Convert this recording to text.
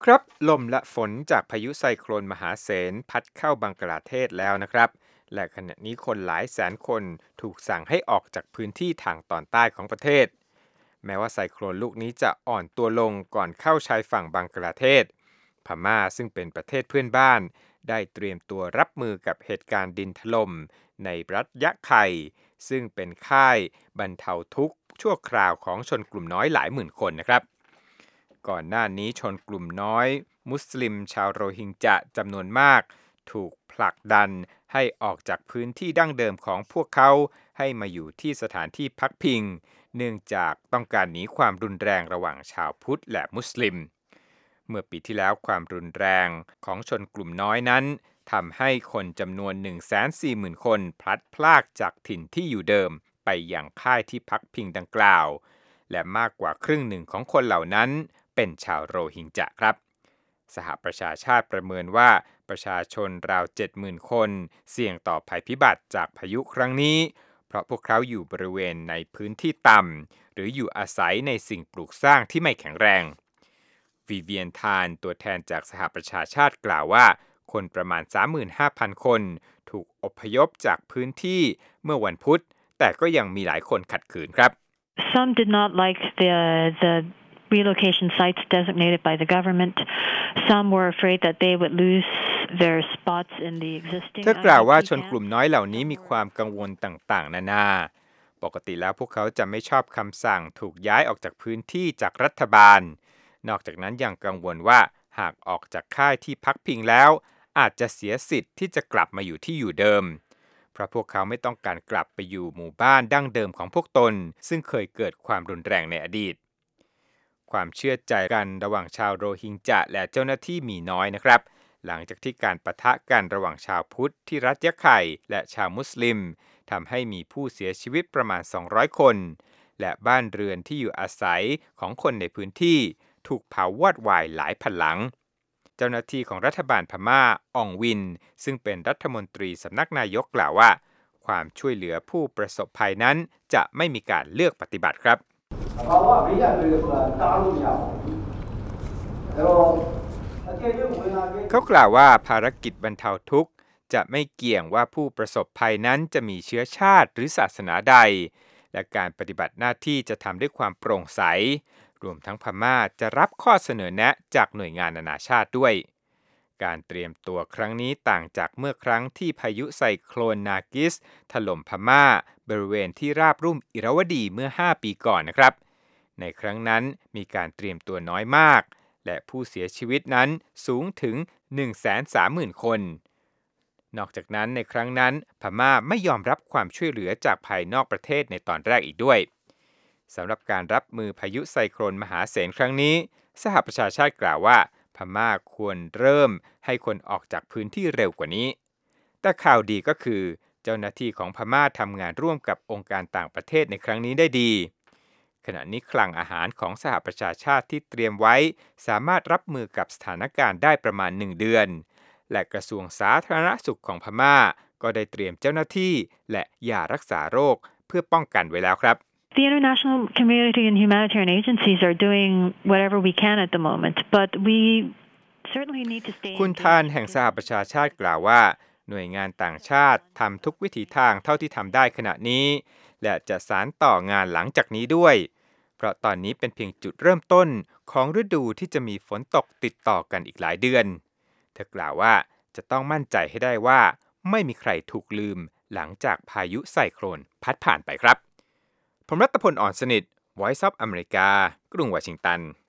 ครับลมและฝนจากพายุไซโคลนมหาเสนพัดเข้าบังกลาเทศแล้วนะครับและขณะนี้คนหลายแสนคนถูกสั่งให้ออกจากพื้นที่ทางตอนใต้ของประเทศแม้ว่าไซโคลนลูกนี้จะอ่อนตัวลงก่อนเข้าชายฝั่งบังกลาเทศพม่าซึ่งเป็นประเทศเพื่อนบ้านได้เตรียมตัวรับมือกับเหตุการณ์ดินถล่มในรัฐยะไข่ซึ่งเป็นค่ายบรรเทาทุกข์ชั่วคราวของชนกลุ่มน้อยหลายหมื่นคนนะครับก่อนหน้านี้ชนกลุ่มน้อยมุสลิมชาวโรฮิงญะจำนวนมากถูกผลักดันให้ออกจากพื้นที่ดั้งเดิมของพวกเขาให้มาอยู่ที่สถานที่พักพิงเนื่องจากต้องการหนีความรุนแรงระหว่างชาวพุทธและมุสลิมเมื่อปีที่แล้วความรุนแรงของชนกลุ่มน้อยนั้นทำให้คนจำนวน 140,000 คนพลัดพรากจากถิ่นที่อยู่เดิมไปยังค่ายที่พักพิงดังกล่าวและมากกว่าครึ่งหนึ่งของคนเหล่านั้นเป็นชาวโรฮิงญะครับสหประชาชาติประเมินว่าประชาชนราว 70,000 คนเสี่ยงต่อภัยพิบัติจากพายุครั้งนี้เพราะพวกเขาอยู่บริเวณในพื้นที่ต่ำหรืออยู่อาศัยในสิ่งปลูกสร้างที่ไม่แข็งแรงวิเวียนทานตัวแทนจากสหประชาชาติกล่าวว่าคนประมาณ 35,000 คนถูกอพยพจากพื้นที่เมื่อวันพุธแต่ก็ยังมีหลายคนขัดขืนครับ Some did not like the relocation sites designated by the government. Some were afraid that they would lose their spots in the existing เธอกล่าวว่าชนกลุ่มน้อยเหล่านี้มีความกังวลต่างๆนานาปกติแล้วพวกเขาจะไม่ชอบคำสั่งถูกย้ายออกจากพื้นที่จากรัฐบาลนอกจากนั้นยังกังวลว่าหากออกจากค่ายที่พักพิงแล้วอาจจะเสียสิทธิ์ที่จะกลับมาอยู่ที่อยู่เดิมเพราะพวกเขาไม่ต้องการกลับไปอยู่หมู่บ้านดั้งเดิมของพวกตนซึ่งเคยเกิดความรุนแรงในอดีตความเชื่อใจกันระหว่างชาวโรฮิงญะและเจ้าหน้าที่มีน้อยนะครับหลังจากที่การปะทะกันระหว่างชาวพุทธที่รัฐยะไข่และชาวมุสลิมทำให้มีผู้เสียชีวิตประมาณ200คนและบ้านเรือนที่อยู่อาศัยของคนในพื้นที่ถูกเผาวอดวายหลายพันหลังเจ้าหน้าที่ของรัฐบาลพม่าอองวินซึ่งเป็นรัฐมนตรีสำนักนายกกล่าวว่าความช่วยเหลือผู้ประสบภัยนั้นจะไม่มีการเลือกปฏิบัติครับเขากล่าวว่าภารกิจบรรเทาทุกข์จะไม่เกี่ยงว่าผู้ประสบภัยนั้นจะมีเชื้อชาติหรือศาสนาใดและการปฏิบัติหน้าที่จะทำด้วยความโปร่งใสรวมทั้งพม่าจะรับข้อเสนอแนะจากหน่วยงานนานาชาติด้วยการเตรียมตัวครั้งนี้ต่างจากเมื่อครั้งที่พายุไซโคลนนากิสถล่มพม่าบริเวณที่ราบลุ่มอิรวดีเมื่อ5 ปีก่อนนะครับในครั้งนั้นมีการเตรียมตัวน้อยมากและผู้เสียชีวิตนั้นสูงถึง 130,000 คนนอกจากนั้นในครั้งนั้นพม่าไม่ยอมรับความช่วยเหลือจากภายนอกประเทศในตอนแรกอีกด้วยสำหรับการรับมือพายุไซโคลนมหาเสนครั้งนี้สหประชาชาติกล่าวว่าพม่าควรเริ่มให้คนออกจากพื้นที่เร็วกว่านี้แต่ข่าวดีก็คือเจ้าหน้าที่ของพม่าทำงานร่วมกับองค์การต่างประเทศในครั้งนี้ได้ดีขณะนี้คลังอาหารของสหประชาชาติที่เตรียมไว้สามารถรับมือกับสถานการณ์ได้ประมาณ1 เดือนและกระทรวงสาธารณสุขของพม่าก็ได้เตรียมเจ้าหน้าที่และยารักษาโรคเพื่อป้องกันไว้แล้วครับ The international community and humanitarian agencies are doing whatever we can at the moment, but we certainly need to stay คุณทานแห่งสหประชาชาติกล่าวว่าหน่วยงานต่างชาติทำทุกวิถีทางเท่าที่ทำได้ขณะนี้และจะสานต่องานหลังจากนี้ด้วยเพราะตอนนี้เป็นเพียงจุดเริ่มต้นของฤดูที่จะมีฝนตกติดต่อกันอีกหลายเดือนเธอกล่าวว่าจะต้องมั่นใจให้ได้ว่าไม่มีใครถูกลืมหลังจากพายุไซโคลนพัดผ่านไปครับผมรัตพล อ่อนสนิท Voice of America กรุงวอชิงตัน